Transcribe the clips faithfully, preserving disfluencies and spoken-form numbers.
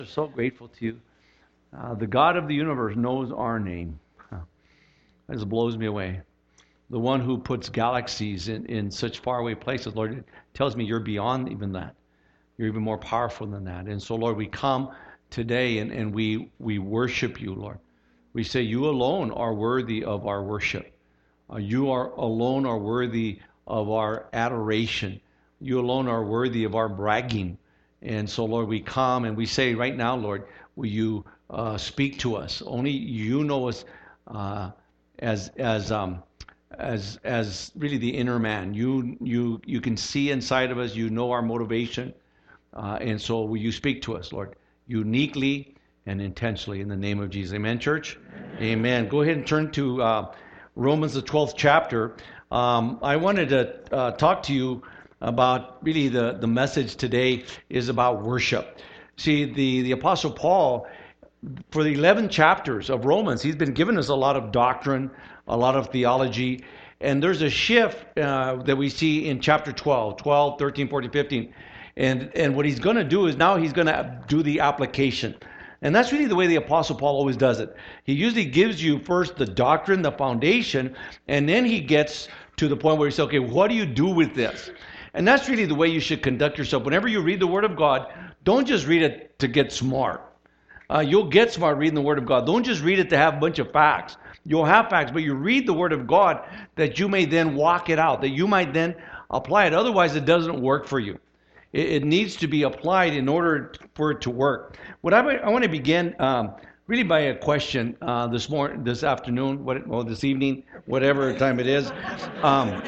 We're so grateful to you. Uh, the God of the universe knows our name. Huh. That just blows me away. The one who puts galaxies in, in such faraway places, Lord, it tells me you're beyond even that. You're even more powerful than that. And so, Lord, we come today and, and we, we worship you, Lord. We say you alone are worthy of our worship. Uh, you are alone are worthy of our adoration. You alone are worthy of our bragging. And so, Lord, we come and we say right now, Lord, will you uh, speak to us? Only you know us uh, as as um, as as really the inner man. You you you can see inside of us. You know our motivation, uh, and so will you speak to us, Lord, uniquely and intentionally in the name of Jesus. Amen, church. Amen. Amen. Go ahead and turn to uh, Romans the twelfth chapter. Um, I wanted to uh, talk to you about really the, the message today is about worship. See, the, the Apostle Paul, for the eleven chapters of Romans, he's been giving us a lot of doctrine, a lot of theology, and there's a shift uh, that we see in chapter twelve, twelve, thirteen, fourteen, fifteen. And, and what he's going to do is now he's going to do the application. And that's really the way the Apostle Paul always does it. He usually gives you first the doctrine, the foundation, and then he gets to the point where he says, okay, what do you do with this? And that's really the way you should conduct yourself. Whenever you read the Word of God, don't just read it to get smart. Uh, you'll get smart reading the Word of God. Don't just read it to have a bunch of facts. You'll have facts, but you read the Word of God that you may then walk it out, that you might then apply it. Otherwise, it doesn't work for you. It, it needs to be applied in order for it to work. What I, I want to begin um, really by a question uh, this morning, this afternoon, what, well, this evening, whatever time it is. Um,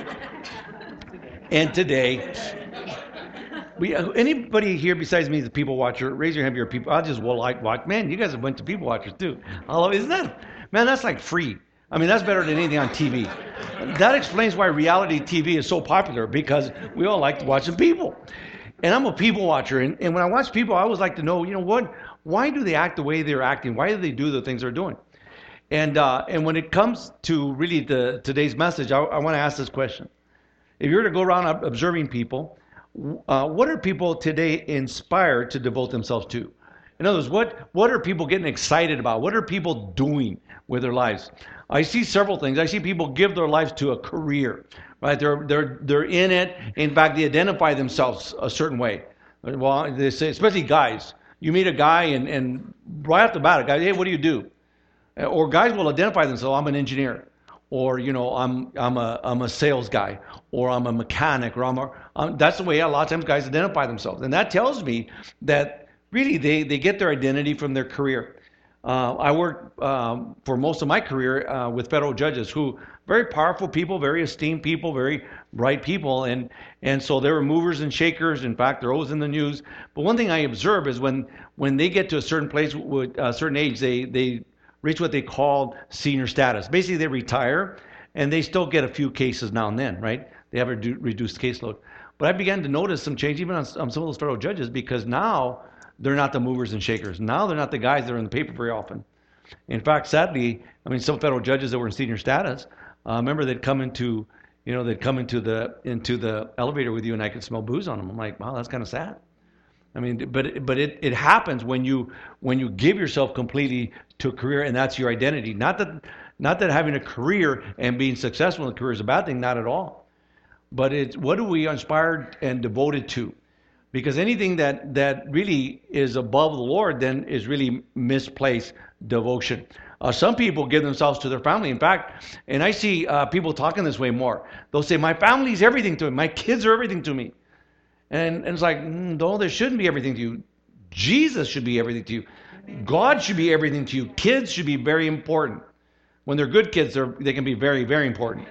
And today, we anybody here besides me is a people watcher? Raise your hand if you're a people. I'll just well, like watch. Man, you guys are a bunch of people watchers too. I love, isn't that? Man, that's like free. I mean, that's better than anything on T V. That explains why reality T V is so popular, because we all like watching people. And I'm a people watcher, and, and when I watch people, I always like to know, you know what? Why do they act the way they're acting? Why do they do the things they're doing? And uh, and when it comes to really the today's message, I, I want to ask this question. If you were to go around observing people, uh, what are people today inspired to devote themselves to? In other words, what, what are people getting excited about? What are people doing with their lives? I see several things. I see people give their lives to a career, right? They're, they're, they're in it. In fact, they identify themselves a certain way. Well, they say, especially guys. You meet a guy and, and right off the bat, a guy, hey, what do you do? Or guys will identify themselves, I'm an engineer. Or, you know, I'm I'm a I'm a sales guy, or I'm a mechanic, or I'm a, um, that's the way a lot of times guys identify themselves. And that tells me that really they, they get their identity from their career. Uh, I worked um, for most of my career uh, with federal judges who, very powerful people, very esteemed people, very bright people. And, and so they were movers and shakers. In fact, they're always in the news. But one thing I observe is when, when they get to a certain place, with a certain age, they, they reach what they call senior status. Basically, they retire, and they still get a few cases now and then, right? They have a redu- reduced caseload. But I began to notice some change even on, on some of those federal judges, because now they're not the movers and shakers. Now they're not the guys that are in the paper very often. In fact, sadly, I mean, some federal judges that were in senior status, uh, remember they'd come into, you know, they'd come into the into the elevator with you, and I could smell booze on them. I'm like, wow, that's kind of sad. I mean, but but it, it happens when you when you give yourself completely to a career, and that's your identity. Not that not that having a career and being successful in a career is a bad thing, not at all. But it's what are we inspired and devoted to? Because anything that that really is above the Lord then is really misplaced devotion. Uh, some people give themselves to their family. In fact, and I see uh, people talking this way more. They'll say, "My family's everything to me. My kids are everything to me." And, and it's like, mm, no, there shouldn't be everything to you. Jesus should be everything to you. God should be everything to you. Kids should be very important. When they're good kids, they're, they can be very, very important.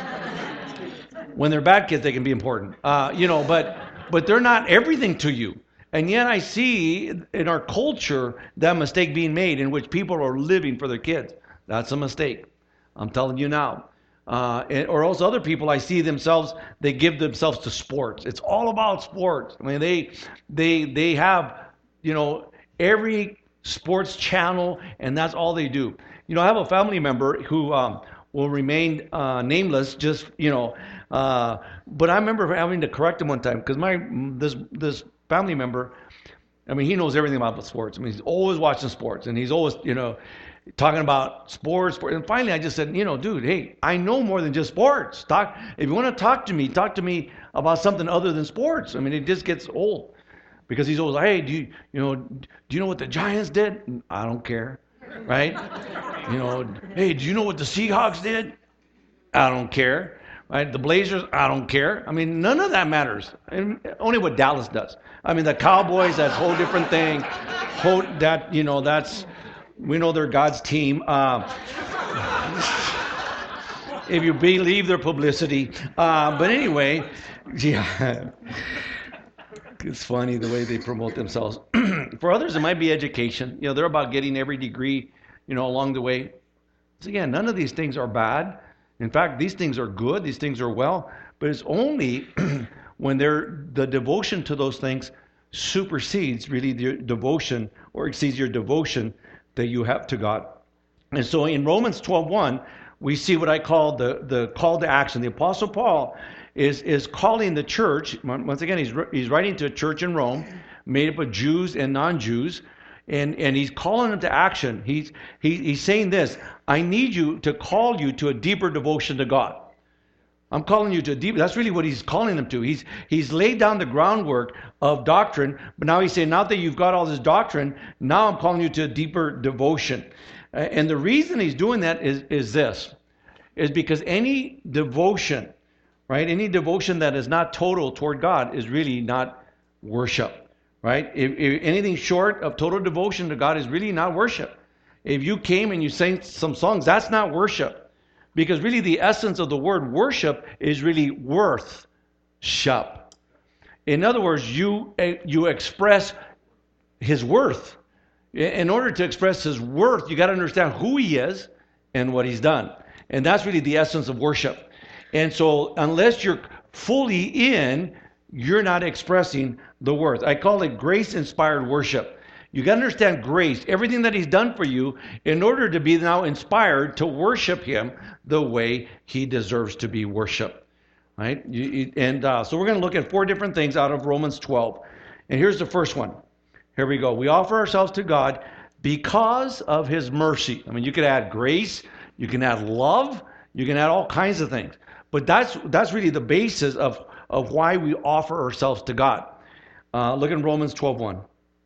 When they're bad kids, they can be important. Uh, you know, but but they're not everything to you. And yet I see in our culture that mistake being made in which people are living for their kids. That's a mistake. I'm telling you now. Uh, and, or else other people, I see themselves, they give themselves to sports. It's all about sports. I mean, they they they have, you know, every sports channel, and that's all they do. You know, I have a family member who um, will remain uh, nameless, just, you know, uh, but I remember having to correct him one time because my this this family member, I mean, he knows everything about sports. I mean, he's always watching sports, and he's always, you know, talking about sports. sports. And finally, I just said, you know, dude, hey, I know more than just sports. Talk. If you want to talk to me, talk to me about something other than sports. I mean, it just gets old because he's always, hey, do you, you know, do you know what the Giants did? I don't care, right? You know, hey, do you know what the Seahawks did? I don't care. Right? The Blazers, I don't care. I mean, none of that matters. And only what Dallas does. I mean, the Cowboys, that's a whole different thing. Whole, that, you know, that's, we know they're God's team. Uh, if you believe their publicity. Uh, but anyway, yeah. It's funny the way they promote themselves. For others, it might be education. You know, they're about getting every degree, you know, along the way. So again, none of these things are bad. In fact, these things are good, these things are well, but it's only when they're, the devotion to those things supersedes really the devotion or exceeds your devotion that you have to God. And so in Romans twelve one, we see what I call the, the call to action. The Apostle Paul is, is calling the church, once again, he's, he's writing to a church in Rome, made up of Jews and non-Jews, And and he's calling them to action. He's he, he's saying this, I need you to call you to a deeper devotion to God. I'm calling you to a deeper, that's really what he's calling them to. He's he's laid down the groundwork of doctrine, but now he's saying, now that you've got all this doctrine, now I'm calling you to a deeper devotion. And the reason he's doing that is, is this, is because any devotion, right, any devotion that is not total toward God is really not worship. Right? If, if anything short of total devotion to God is really not worship. If you came and you sang some songs, that's not worship. Because really the essence of the word worship is really worth-ship. In other words, you, you express his worth. In order to express his worth, you got to understand who he is and what he's done. And that's really the essence of worship. And so unless you're fully in, you're not expressing the worth. I call it grace-inspired worship. You got to understand grace, everything that he's done for you, in order to be now inspired to worship him the way he deserves to be worshiped. Right? You, and uh, so we're going to look at four different things out of Romans twelve. And here's the first one. Here we go. We offer ourselves to God because of his mercy. I mean, you could add grace, you can add love, you can add all kinds of things. But that's that's really the basis of of why we offer ourselves to God. Uh, look in Romans twelve one.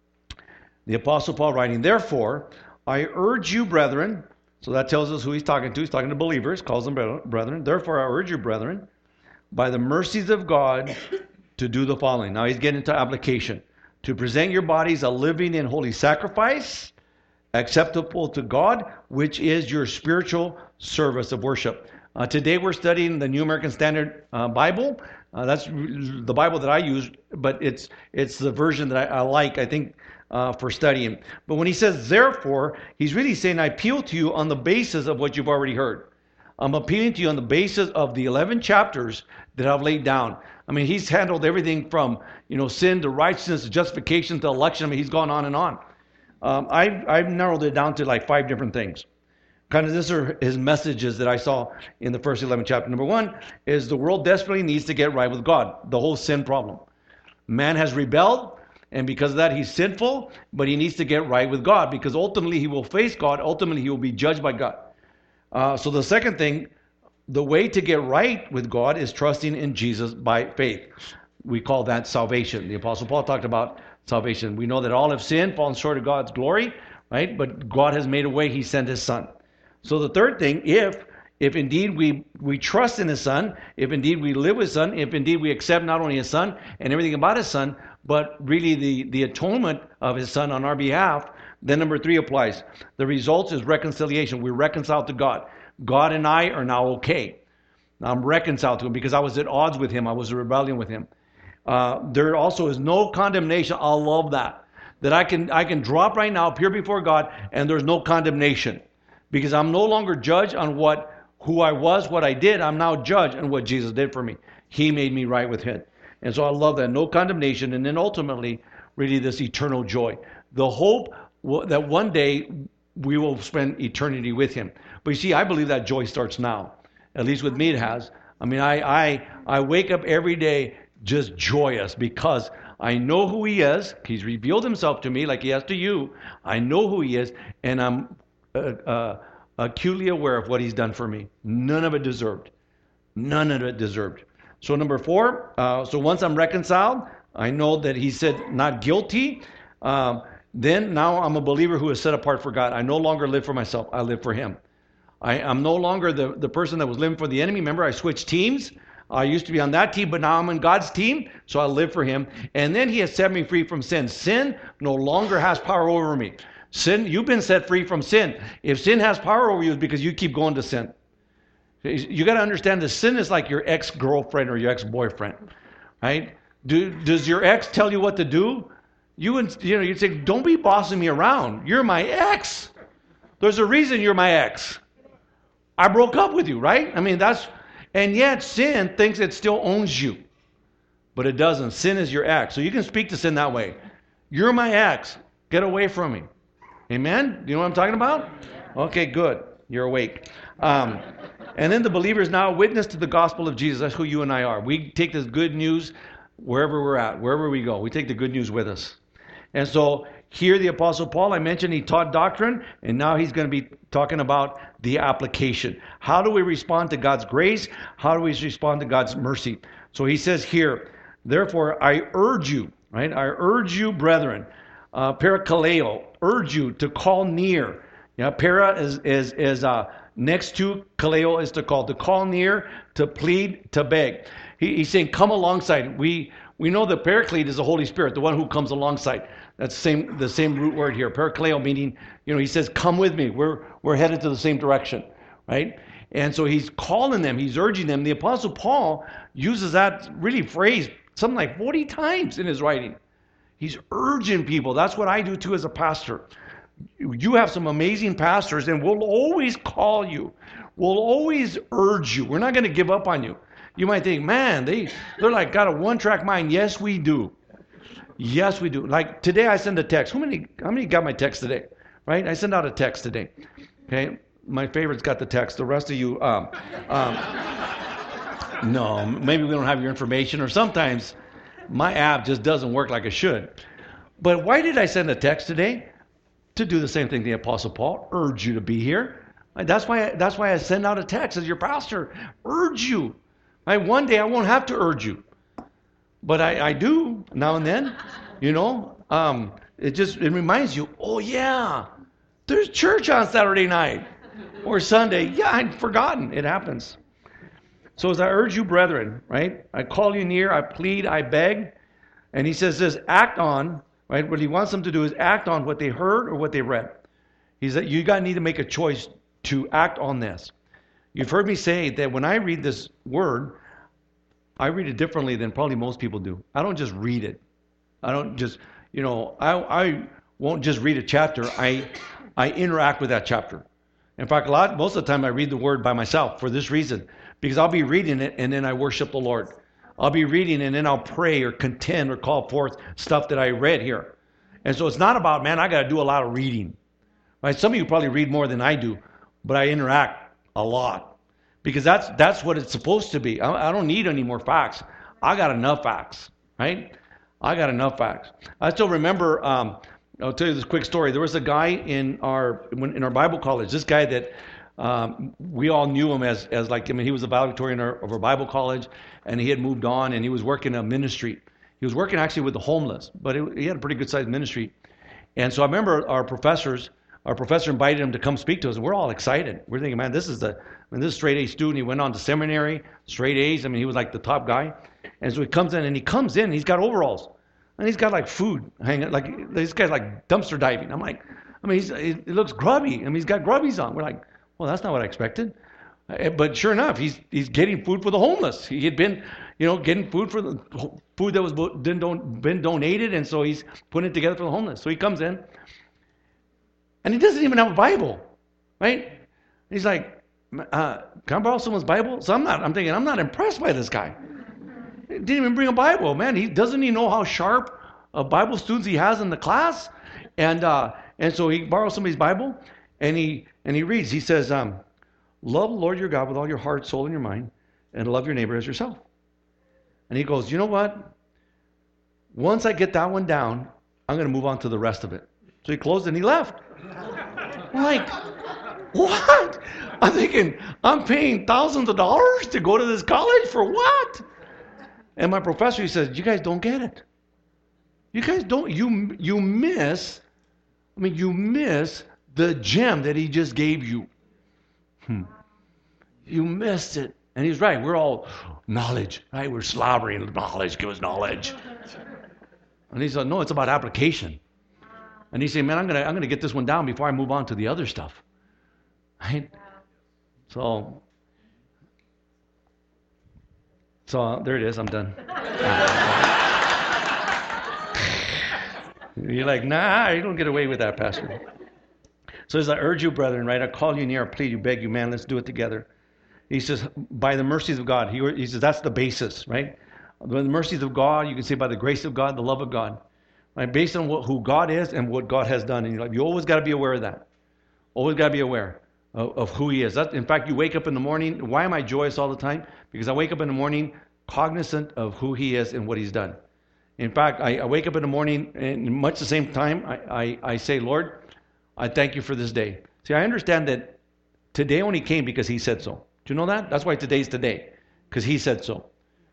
The Apostle Paul writing, therefore, I urge you, brethren, so that tells us who he's talking to. He's talking to believers, calls them brethren. Therefore, I urge you, brethren, by the mercies of God, to do the following. Now he's getting into application. To present your bodies a living and holy sacrifice, acceptable to God, which is your spiritual service of worship. Uh, today we're studying the New American Standard uh, Bible. Uh, that's the Bible that I use, but it's it's the version that I, I like, I think, uh, for studying. But when he says, therefore, he's really saying, I appeal to you on the basis of what you've already heard. I'm appealing to you on the basis of the eleven chapters that I've laid down. I mean, he's handled everything from, you know, sin to righteousness to justification to election. I mean, he's gone on and on. Um, I've, I've narrowed it down to like five different things. Kind of, these are his messages that I saw in the first eleven chapters. Number one is the world desperately needs to get right with God. The whole sin problem. Man has rebelled, and because of that, he's sinful, but he needs to get right with God because ultimately he will face God. Ultimately, he will be judged by God. Uh, so the second thing, the way to get right with God is trusting in Jesus by faith. We call that salvation. The Apostle Paul talked about salvation. We know that all have sinned, fallen short of God's glory, right? But God has made a way. He sent his son. So the third thing, if if indeed we, we trust in his son, if indeed we live with his son, if indeed we accept not only his son and everything about his son, but really the, the atonement of his son on our behalf, then number three applies. The result is reconciliation. We're reconciled to God. God and I are now okay. I'm reconciled to him because I was at odds with him. I was in rebellion with him. Uh, there also is no condemnation. I love that. That I can I can drop right now, appear before God, and there's no condemnation. Because I'm no longer judged on what who I was, what I did. I'm now judged on what Jesus did for me. He made me right with him. And so I love that. No condemnation. And then ultimately, really this eternal joy. The hope that one day we will spend eternity with him. But you see, I believe that joy starts now. At least with me it has. I mean, I I, I wake up every day just joyous because I know who he is. He's revealed himself to me like he has to you. I know who he is, and I'm uh, uh, acutely aware of what he's done for me. None of it deserved. None of it deserved. So number four, uh, so once I'm reconciled, I know that he said not guilty. Um, then now I'm a believer who is set apart for God. I no longer live for myself. I live for him. I, I'm no longer the, the person that was living for the enemy. Remember, I switched teams. I used to be on that team, but now I'm on God's team, so I live for him. And then he has set me free from sin. Sin no longer has power over me. Sin, you've been set free from sin. If sin has power over you, it's because you keep going to sin. You got to understand that sin is like your ex-girlfriend or your ex-boyfriend, right? Do, does your ex tell you what to do? You, you know, you'd say, don't be bossing me around. You're my ex. There's a reason you're my ex. I broke up with you, right? I mean, that's... And yet sin thinks it still owns you. But it doesn't. Sin is your ex. So you can speak to sin that way. You're my ex. Get away from me. Amen? Do you know what I'm talking about? Okay, good. You're awake. Um, and then the believer is now a witness to the gospel of Jesus. That's who you and I are. We take this good news wherever we're at, wherever we go. We take the good news with us. And so here the Apostle Paul, I mentioned he taught doctrine, and now he's going to be talking about the application. How do we respond to God's grace? How do we respond to God's mercy? So he says here, therefore I urge you, right? I urge you, brethren, uh, parakaleo, urge you to call near. Yeah, para is is is uh, next to kaleo is to call, to call near, to plead, to beg. He, he's saying, come alongside. We we know the Paraclete is the Holy Spirit, the one who comes alongside. That's the same the same root word here, parakaleo, meaning, you know, he says, come with me. We're we're headed to the same direction, right? And so he's calling them, he's urging them. The Apostle Paul uses that really phrase something like forty times in his writing. He's urging people. That's what I do too as a pastor. You have some amazing pastors, and we'll always call you. We'll always urge you. We're not going to give up on you. You might think, man, they, they're like got a one-track mind. Yes, we do. Yes, we do. Like today I send a text. How many, how many got my text today? Right? I send out a text today. Okay? My favorites got the text. The rest of you, um, um, no, maybe we don't have your information, or sometimes my app just doesn't work like it should. But why did I send a text today? To do the same thing the Apostle Paul urged you to be here. That's why, that's why I send out a text as your pastor. Urge you. Right? One day I won't have to urge you. But I, I do now and then. You know, um, it just it reminds you, oh yeah, there's church on Saturday night or Sunday. Yeah, I'd forgotten. It happens. So as I urge you, brethren, right? I call you near, I plead, I beg. And he says this, act on, right? What he wants them to do is act on what they heard or what they read. He's that you got need to make a choice to act on this. You've heard me say that when I read this word, I read it differently than probably most people do. I don't just read it. I don't just, you know, I I won't just read a chapter. I I interact with that chapter. In fact, a lot, most of the time I read the word by myself for this reason. Because I'll be reading it and then I worship the Lord. I'll be reading and then I'll pray or contend or call forth stuff that I read here. And so it's not about, man, I got to do a lot of reading. Right? Some of you probably read more than I do, but I interact a lot. Because that's that's what it's supposed to be. I, I don't need any more facts. I got enough facts, right? I got enough facts. I still remember, um, I'll tell you this quick story. There was a guy in our in our Bible college, this guy that um, we all knew him as, as like, I mean, he was a valedictorian of our Bible college, and he had moved on, and he was working a ministry. He was working actually with the homeless, but it, he had a pretty good-sized ministry. And so I remember our professors, our professor invited him to come speak to us, and we're all excited. We're thinking, man, this is the, I mean, this is a straight A student. He went on to seminary, straight A's. I mean, he was like the top guy. And so he comes in, and he comes in, and he's got overalls, and he's got like food hanging, like this guy's like dumpster diving. I'm like, I mean, he's, he looks grubby. I mean, he's got grubbies on. We're like, well, that's not what I expected. But sure enough, he's he's getting food for the homeless. He had been, you know, getting food for the food that was been, been donated, and so he's putting it together for the homeless. So he comes in, and he doesn't even have a Bible, right? He's like, uh, can I borrow someone's Bible? So I'm not. I'm thinking I'm not impressed by this guy. He didn't even bring a Bible, man. He doesn't even know how sharp uh, Bible students he has in the class, and uh, and so he borrows somebody's Bible, and he and he reads. He says, um. Love the Lord your God with all your heart, soul, and your mind, and love your neighbor as yourself. And he goes, you know what? Once I get that one down, I'm going to move on to the rest of it. So he closed and he left. I'm like, what? I'm thinking, I'm paying thousands of dollars to go to this college for what? And my professor, he says, you guys don't get it. You guys don't, you, you miss, I mean, you miss the gem that he just gave you. Hmm. You missed it. And he's right. We're all knowledge, right? We're slobbering knowledge. Give us knowledge. And he said, no, it's about application. And he said, man, I'm gonna I'm gonna get this one down before I move on to the other stuff. Right? So, so uh, there it is. I'm done. You're like, nah, you don't get away with that, Pastor. So as I urge you, brethren, right? I call you near, I plead you, beg you, man, let's do it together. He says, by the mercies of God. He, he says, that's the basis, right? By the mercies of God, you can say by the grace of God, the love of God. Right? Based on what, who God is and what God has done in your life. You always got to be aware of that. Always got to be aware of, of who he is. That's, in fact, you wake up in the morning. Why am I joyous all the time? Because I wake up in the morning cognizant of who he is and what he's done. In fact, I, I wake up in the morning and much the same time, I, I, I say, Lord, I thank you for this day. See, I understand that today only came because he said so. Do you know that? That's why today's today, because he said so.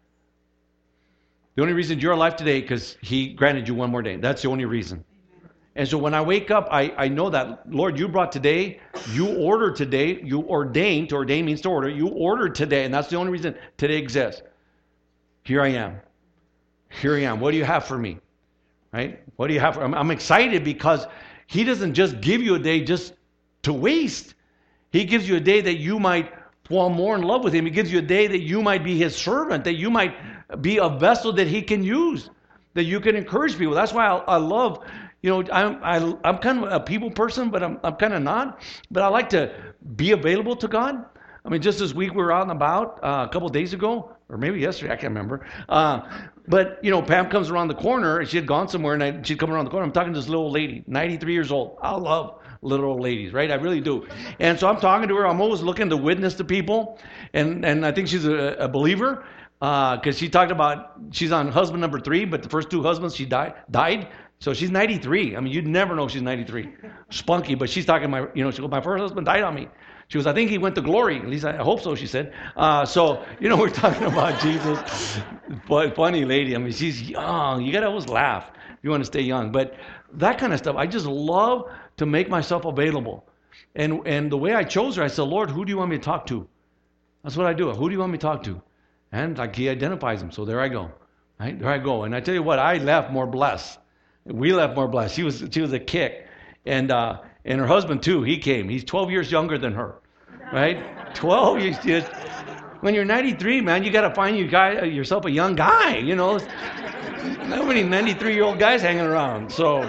The only reason you're alive today because he granted you one more day. That's the only reason. And so when I wake up, I, I know that, Lord, you brought today, you ordered today, you ordained, to ordain means to order, you ordered today, and that's the only reason today exists. Here I am. Here I am. What do you have for me? Right? What do you have for me? I'm, I'm excited because he doesn't just give you a day just to waste. He gives you a day that you might fall more in love with him. He gives you a day that you might be his servant, that you might be a vessel that he can use, that you can encourage people. That's why I, I love, you know, I'm I, I'm kind of a people person, but I'm I'm kind of not. But I like to be available to God. I mean, just this week we were out and about uh, a couple of days ago, or maybe yesterday, I can't remember. Uh, but, you know, Pam comes around the corner, and she had gone somewhere, and I, she'd come around the corner. I'm talking to this little old lady, ninety-three years old. I love little old ladies, right? I really do. And so I'm talking to her. I'm always looking to witness to people, and, and I think she's a, a believer because uh, she talked about she's on husband number three, but the first two husbands she died died. So she's ninety-three. I mean, you'd never know she's ninety-three. Spunky, but she's talking my, you know, she goes, my first husband died on me. She goes, I think he went to glory. At least I hope so, she said. Uh, so, you know, we're talking about Jesus. But funny lady. I mean, she's young. You got to always laugh if you want to stay young. But that kind of stuff, I just love to make myself available. And and the way I chose her, I said, Lord, who do you want me to talk to? That's what I do. Who do you want me to talk to? And like he identifies them. So there I go. Right? There I go. And I tell you what, I left more blessed. We left more blessed. She was she was a kick. And uh, and her husband too, he came. He's twelve years younger than her. Right? twelve years. Just, when you're ninety-three, man, you got to find you guy yourself a young guy, you know. Not many ninety-three-year-old guys hanging around. So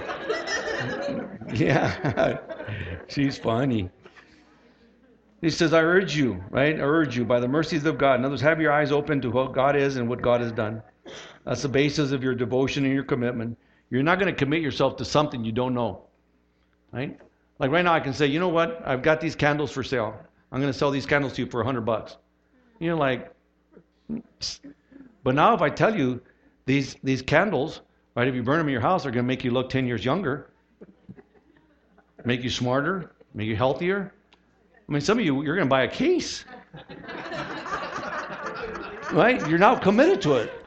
yeah. She's funny. He says, I urge you, right? I urge you by the mercies of God. In other words, have your eyes open to what God is and what God has done. That's the basis of your devotion and your commitment. You're not going to commit yourself to something you don't know, right? Like right now I can say, you know what? I've got these candles for sale. I'm going to sell these candles to you for a hundred bucks. You're like, but now if I tell you these these candles, right, if you burn them in your house, are going to make you look ten years younger, make you smarter, make you healthier. I mean, some of you, you're going to buy a case. Right? You're now committed to it.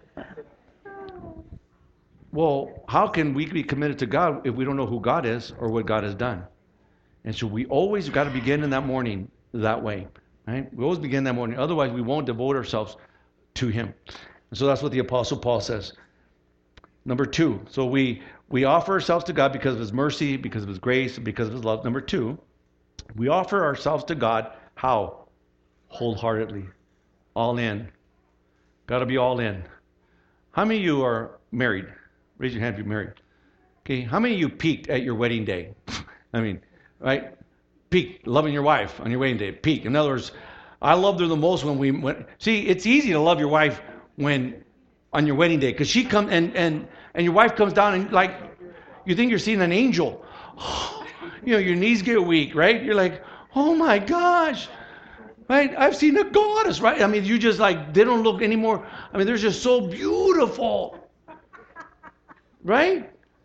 Well, how can we be committed to God if we don't know who God is or what God has done? And so we always got to begin in that morning that way. Right? We always begin that morning. Otherwise, we won't devote ourselves to him. And so that's what the Apostle Paul says. Number two, so we, we offer ourselves to God because of his mercy, because of his grace, because of his love. Number two, we offer ourselves to God, how? Wholeheartedly. All in. Got to be all in. How many of you are married? Raise your hand if you're married. Okay, how many of you peaked at your wedding day? I mean, right? Peaked, loving your wife on your wedding day. Peaked. In other words, I loved her the most when we went. See, it's easy to love your wife when on your wedding day because she comes and, and, and your wife comes down and like, you think you're seeing an angel. You know, your knees get weak, right? You're like, oh my gosh, right? I've seen a goddess, right? I mean, you just like, they don't look anymore. I mean, they're just so beautiful. Right?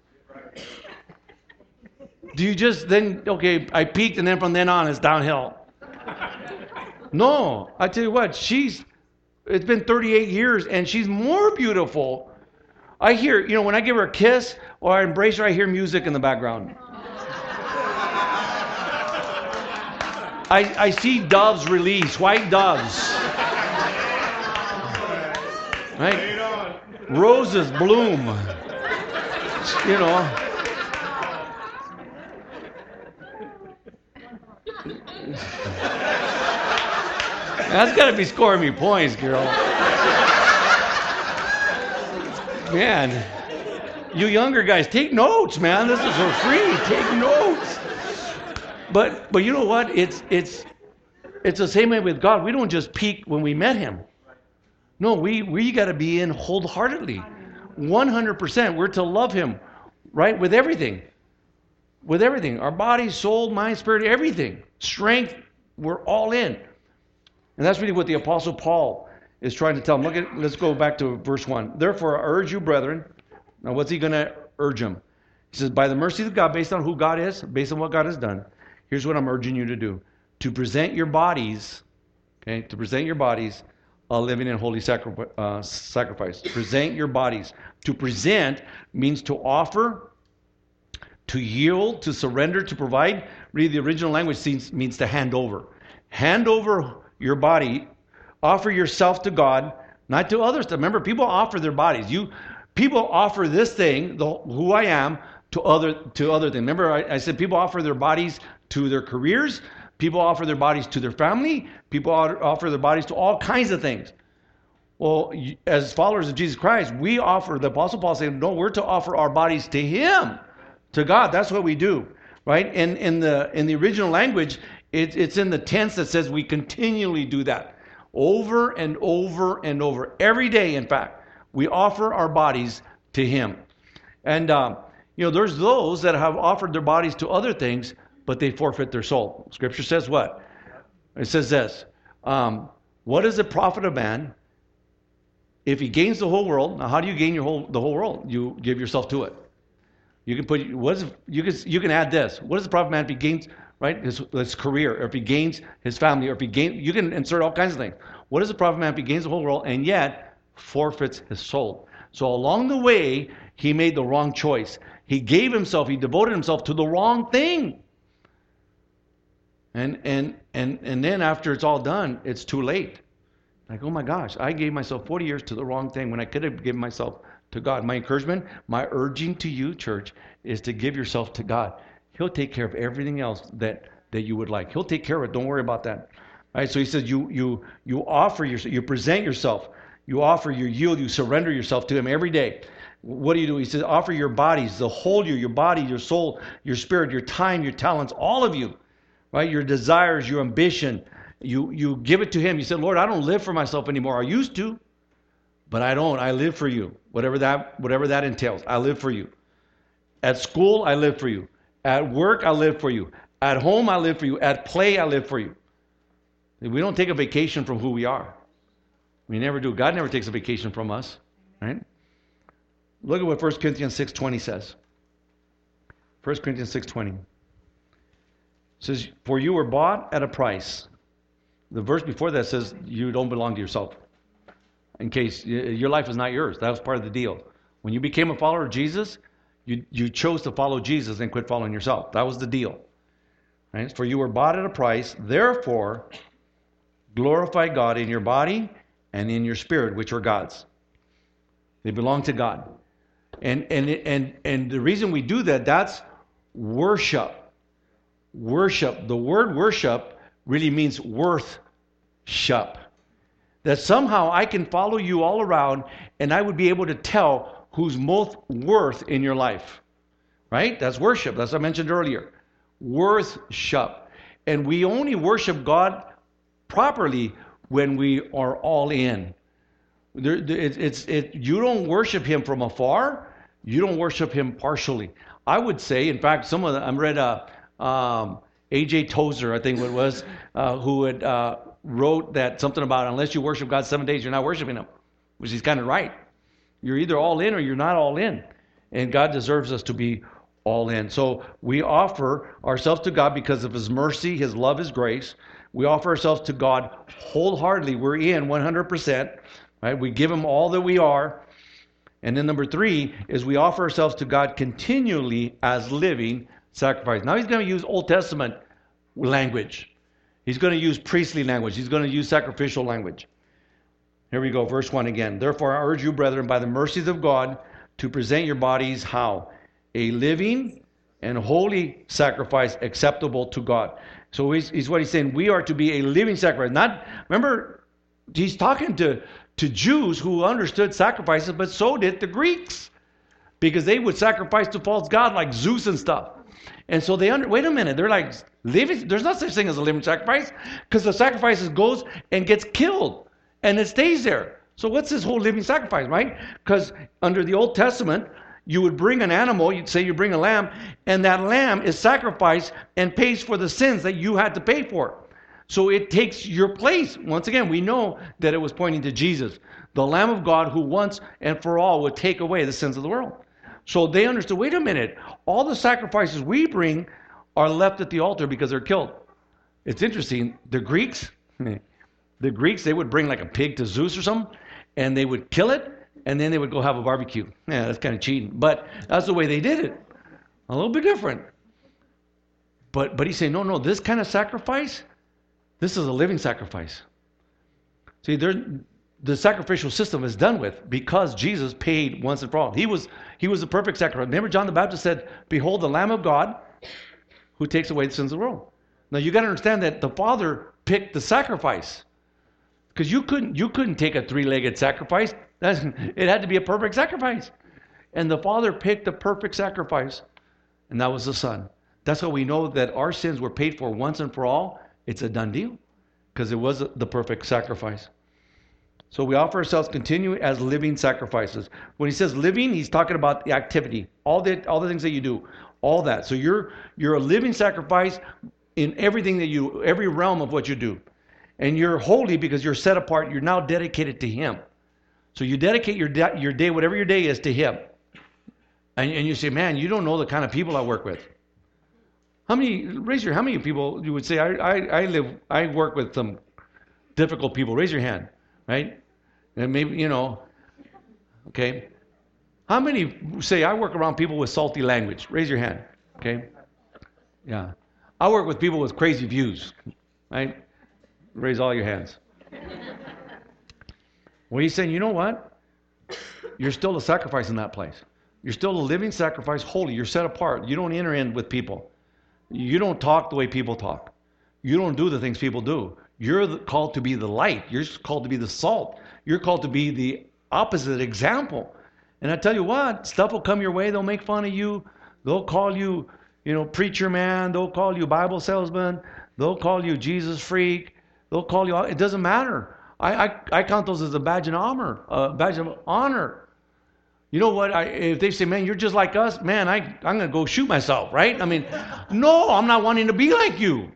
Do you just then, okay, I peaked and then from then on it's downhill? No. I tell you what, she's, it's been thirty-eight years and she's more beautiful. I hear, you know, when I give her a kiss or I embrace her, I hear music in the background. I, I see doves release, white doves. Right? Roses bloom. You know. That's got to be scoring me points, girl. Man, you younger guys, take notes, man. This is for free. Take notes. But but you know what? It's it's it's the same way with God. We don't just peak when we met Him. No, we we got to be in wholeheartedly, one hundred percent. We're to love Him, right? With everything, with everything. Our body, soul, mind, spirit, everything. Strength. We're all in. And that's really what the Apostle Paul is trying to tell them. Look at, let's go back to verse one. Therefore, I urge you, brethren. Now, what's he going to urge them? He says, by the mercy of God, based on who God is, based on what God has done, here's what I'm urging you to do. To present your bodies, okay, to present your bodies a living and holy sacri- uh, sacrifice. Present your bodies. To present means to offer, to yield, to surrender, to provide. Really, the original language means, means to hand over. Hand over your body, offer yourself to God, not to others. Remember, people offer their bodies. You, people offer this thing, the, who I am, to other to other things. Remember, I, I said people offer their bodies to their careers. People offer their bodies to their family. People offer their bodies to all kinds of things. Well, as followers of Jesus Christ, we offer. The Apostle Paul saying, no, we're to offer our bodies to Him, to God. That's what we do, right? And in the in the original language, It, it's in the tense that says we continually do that. Over and over and over. Every day, in fact, we offer our bodies to Him. And, um, you know, there's those that have offered their bodies to other things, but they forfeit their soul. Scripture says what? It says this. Um, what is the profit of man if he gains the whole world? Now, how do you gain your whole the whole world? You give yourself to it. You can put, what is, you can, you can add this. What is the profit of man if he gains... right? His, his career, or if he gains his family, or if he gains, you can insert all kinds of things. What is the profit of man if he gains the whole world and yet forfeits his soul? So along the way, he made the wrong choice. He gave himself, he devoted himself to the wrong thing. And and and and then after it's all done, it's too late. Like, oh my gosh, I gave myself forty years to the wrong thing when I could have given myself to God. My encouragement, my urging to you, church, is to give yourself to God. He'll take care of everything else that, that you would like. He'll take care of it. Don't worry about that. All right, so he says you you you offer yourself, you present yourself, you offer, you yield, you surrender yourself to Him every day. What do you do? He says offer your bodies, the whole you, your body, your soul, your spirit, your time, your talents, all of you, right? Your desires, your ambition. You you give it to Him. You say, Lord, I don't live for myself anymore. I used to, but I don't. I live for you. Whatever that whatever that entails, I live for you. At school, I live for you. At work, I live for you. At home, I live for you. At play, I live for you. We don't take a vacation from who we are. We never do. God never takes a vacation from us, right? Look at what First Corinthians six twenty says. First Corinthians six twenty. It says, for you were bought at a price. The verse before that says you don't belong to yourself. In case your life is not yours. That was part of the deal. When you became a follower of Jesus, You, you chose to follow Jesus and quit following yourself. That was the deal. Right? For you were bought at a price. Therefore, glorify God in your body and in your spirit, which are God's. They belong to God. And and and and the reason we do that, that's worship. Worship. The word worship really means worth-ship. That somehow I can follow you all around and I would be able to tell who's most worth in your life, right? That's worship. That's what I mentioned earlier. Worship. And we only worship God properly when we are all in. There, it, it's, it, you don't worship Him from afar. You don't worship Him partially. I would say, in fact, some of the, I read uh, um, A J Tozer, I think it was, uh, who had uh, wrote that something about unless you worship God seven days, you're not worshiping Him, which is kind of right. You're either all in or you're not all in. And God deserves us to be all in. So we offer ourselves to God because of His mercy, His love, His grace. We offer ourselves to God wholeheartedly. We're in one hundred percent. Right? We give Him all that we are. And then number three is we offer ourselves to God continually as living sacrifice. Now He's going to use Old Testament language. He's going to use priestly language. He's going to use sacrificial language. Here we go, verse one again. Therefore I urge you, brethren, by the mercies of God, to present your bodies how? A living and holy sacrifice acceptable to God. So he's, he's what he's saying. We are to be a living sacrifice. Not, remember, he's talking to, to Jews who understood sacrifices, but so did the Greeks. Because they would sacrifice to false god like Zeus and stuff. And so they under, wait a minute, they're like, living, there's not such thing as a living sacrifice, because the sacrifice goes and gets killed, and it stays there. So what's this whole living sacrifice, right? Because under the Old Testament, you would bring an animal, you'd say you bring a lamb, and that lamb is sacrificed and pays for the sins that you had to pay for. So it takes your place. Once again, we know that it was pointing to Jesus, the Lamb of God who once and for all would take away the sins of the world. So they understood, wait a minute, all the sacrifices we bring are left at the altar because they're killed. It's interesting, the Greeks, the Greeks, they would bring like a pig to Zeus or something, and they would kill it, and then they would go have a barbecue. Yeah, that's kind of cheating, but that's the way they did it. A little bit different. But but he's saying, no, no, this kind of sacrifice, this is a living sacrifice. See, there, the sacrificial system is done with because Jesus paid once and for all. He was he was the perfect sacrifice. Remember, John the Baptist said, "Behold, the Lamb of God, who takes away the sins of the world." Now you got to understand that the Father picked the sacrifice, because you couldn't you couldn't take a three-legged sacrifice. That's, it had to be a perfect sacrifice, and the Father picked the perfect sacrifice, and that was the Son. That's how we know that our sins were paid for once and for all. It's a done deal, because it was the perfect sacrifice. So we offer ourselves continually as living sacrifices. When he says living, he's talking about the activity, all the all the things that you do, all that. So you're you're a living sacrifice in everything that you, every realm of what you do, and you're holy because you're set apart. You're now dedicated to Him. So you dedicate your de- your day, whatever your day is, to Him. And and you say, man, you don't know the kind of people I work with. How many? Raise your. How many people you would say I I, I live I work with some difficult people? Raise your hand. Right? And maybe, you know, okay. How many say I work around people with salty language? Raise your hand. Okay. Yeah. I work with people with crazy views. Right? Raise all your hands. Well, he's saying, you know what? You're still a sacrifice in that place. You're still a living sacrifice, holy. You're set apart. You don't enter in with people. You don't talk the way people talk. You don't do the things people do. You're the, called to be the light. You're called to be the salt. You're called to be the opposite example. And I tell you what, stuff will come your way. They'll make fun of you. They'll call you, you know, preacher man. They'll call you Bible salesman. They'll call you Jesus freak. They'll call you, it doesn't matter. I, I, I count those as a badge of honor. A badge of honor. You know what? I, if they say, man, you're just like us, man, I, I'm going to go shoot myself, right? I mean, no, I'm not wanting to be like you.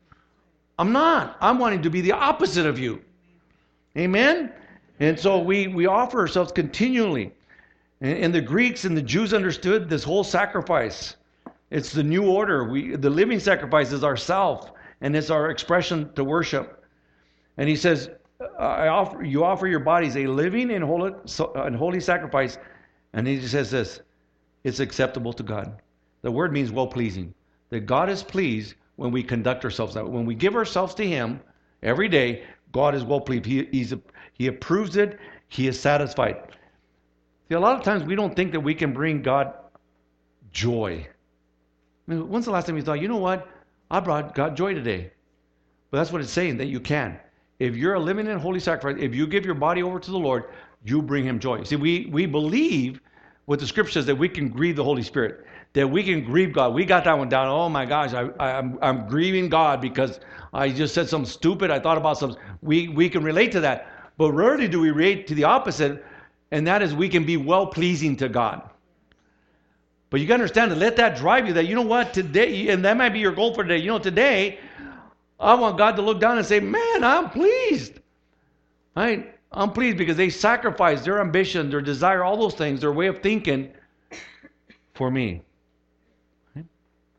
I'm not. I'm wanting to be the opposite of you. Amen? And so we, we offer ourselves continually. And, and the Greeks and the Jews understood this whole sacrifice. It's the new order. We, the living sacrifice is ourself, and it's our expression to worship. And he says, I offer, you offer your bodies a living and holy, and holy sacrifice. And he says this, it's acceptable to God. The word means well-pleasing. That God is pleased when we conduct ourselves that way. When we give ourselves to Him every day, God is well-pleased. He, he's, he approves it. He is satisfied. See, a lot of times we don't think that we can bring God joy. I mean, when's the last time you thought, you know what? I brought God joy today. But that's what it's saying, that you can. If you're a living and holy sacrifice, if you give your body over to the Lord, you bring Him joy. See, we, we believe what the Scripture says, that we can grieve the Holy Spirit, that we can grieve God. We got that one down. Oh my gosh, I, I, I'm, I'm grieving God because I just said something stupid. I thought about something. We, we can relate to that. But rarely do we relate to the opposite, and that is we can be well-pleasing to God. But you got to understand that, let that drive you, that, you know what, today, and that might be your goal for today. You know, today, I want God to look down and say, man, I'm pleased. Right? I'm pleased because they sacrificed their ambition, their desire, all those things, their way of thinking, for me. Okay?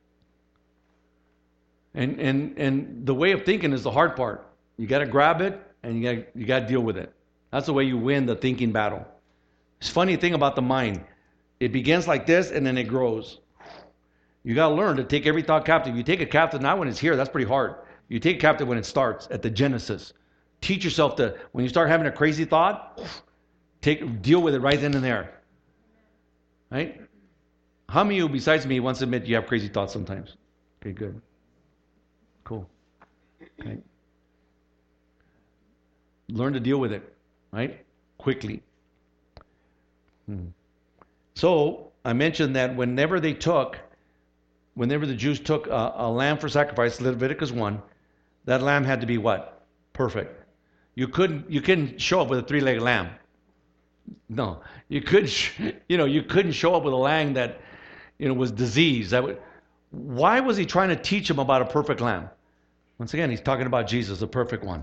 And and and the way of thinking is the hard part. You got to grab it and you got you got to deal with it. That's the way you win the thinking battle. It's a funny thing about the mind. It begins like this and then it grows. You got to learn to take every thought captive. You take it captive not when it's here. That's pretty hard. You take it captive when it starts at the genesis. Teach yourself to, when you start having a crazy thought, take deal with it right then and there. Right? How many of you besides me wants to admit you have crazy thoughts sometimes? Okay, good. Cool. Okay. Learn to deal with it, right? Quickly. Hmm. So, I mentioned that whenever they took, whenever the Jews took a, a lamb for sacrifice, Leviticus one, that lamb had to be what? Perfect. You couldn't, you couldn't show up with a three-legged lamb. No, you could, you know, you couldn't show up with a lamb that, you know, was diseased. That would, why was he trying to teach them about a perfect lamb? Once again, he's talking about Jesus, the perfect one.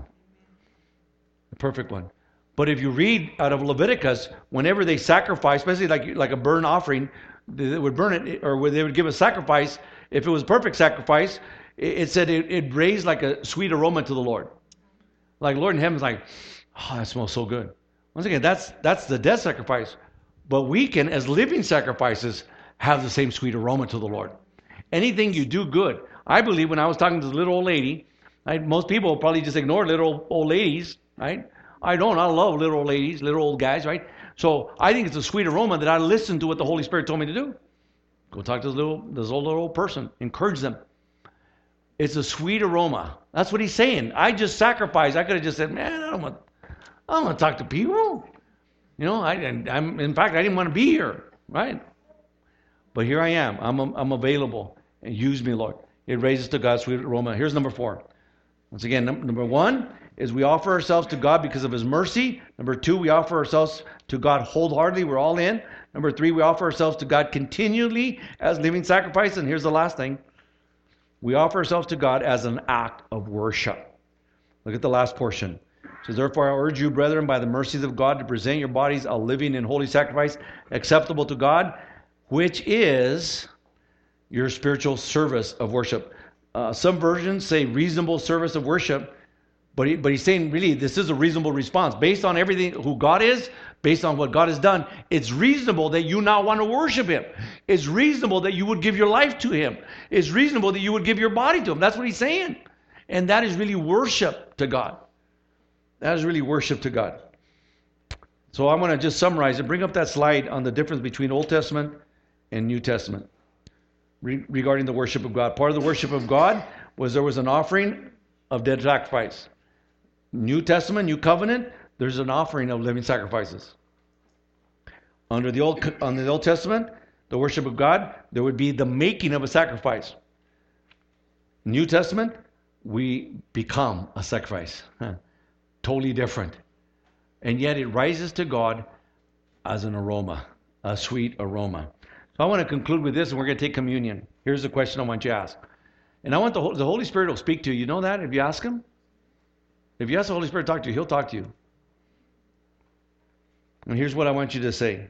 The perfect one. But if you read out of Leviticus, whenever they sacrifice, especially like like a burnt offering, they would burn it, or they would give a sacrifice. If it was a perfect sacrifice, it, it said it, it raised like a sweet aroma to the Lord. Like Lord in heaven's like, oh, that smells so good. Once again, that's that's the death sacrifice. But we can, as living sacrifices, have the same sweet aroma to the Lord. Anything you do good. I believe when I was talking to the little old lady, right, most people probably just ignore little old ladies, right? I don't. I love little old ladies, little old guys, right? So I think it's a sweet aroma that I listen to what the Holy Spirit told me to do. Go talk to this little, this old little old person. Encourage them. It's a sweet aroma. That's what he's saying. I just sacrificed. I could have just said, man, I don't want, I don't want to talk to people. You know, I, I'm. In fact, I didn't want to be here, right? But here I am. I'm, I'm available. And use me, Lord. It raises to God sweet aroma. Here's number four. Once again, number one is we offer ourselves to God because of His mercy. Number two, we offer ourselves to God wholeheartedly. We're all in. Number three, we offer ourselves to God continually as living sacrifice. And here's the last thing. We offer ourselves to God as an act of worship. Look at the last portion. It says, therefore, I urge you, brethren, by the mercies of God, to present your bodies a living and holy sacrifice, acceptable to God, which is your spiritual service of worship. Uh, some versions say reasonable service of worship. But, he, but he's saying, really, this is a reasonable response. Based on everything, who God is, based on what God has done, it's reasonable that you now want to worship Him. It's reasonable that you would give your life to Him. It's reasonable that you would give your body to Him. That's what he's saying. And that is really worship to God. That is really worship to God. So I want to just summarize and bring up that slide on the difference between Old Testament and New Testament re- regarding the worship of God. Part of the worship of God was there was an offering of dead sacrifice. New Testament, New Covenant, there's an offering of living sacrifices. Under the Old, under the Old Testament, the worship of God, there would be the making of a sacrifice. New Testament, we become a sacrifice. Huh. Totally different. And yet it rises to God as an aroma, a sweet aroma. So I want to conclude with this, and we're going to take communion. Here's the question I want you to ask. And I want the, the Holy Spirit will speak to you. You know that if you ask Him? If you ask the Holy Spirit to talk to you, He'll talk to you. And here's what I want you to say.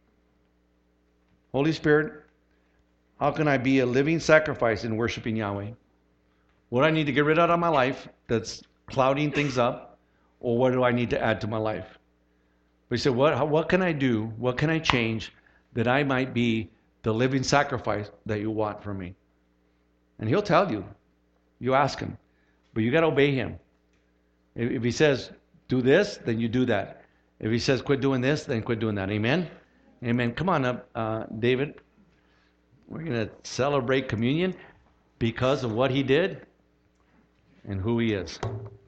Holy Spirit, how can I be a living sacrifice in worshiping Yahweh? What do I need to get rid of out of my life that's clouding things up? Or what do I need to add to my life? But you say, what, how, what can I do? What can I change that I might be the living sacrifice that you want from me? And He'll tell you. You ask Him. But you got to obey Him. If, if He says, do this, then you do that. If He says, quit doing this, then quit doing that. Amen? Amen. Come on up, uh, David. We're going to celebrate communion because of what He did and who He is.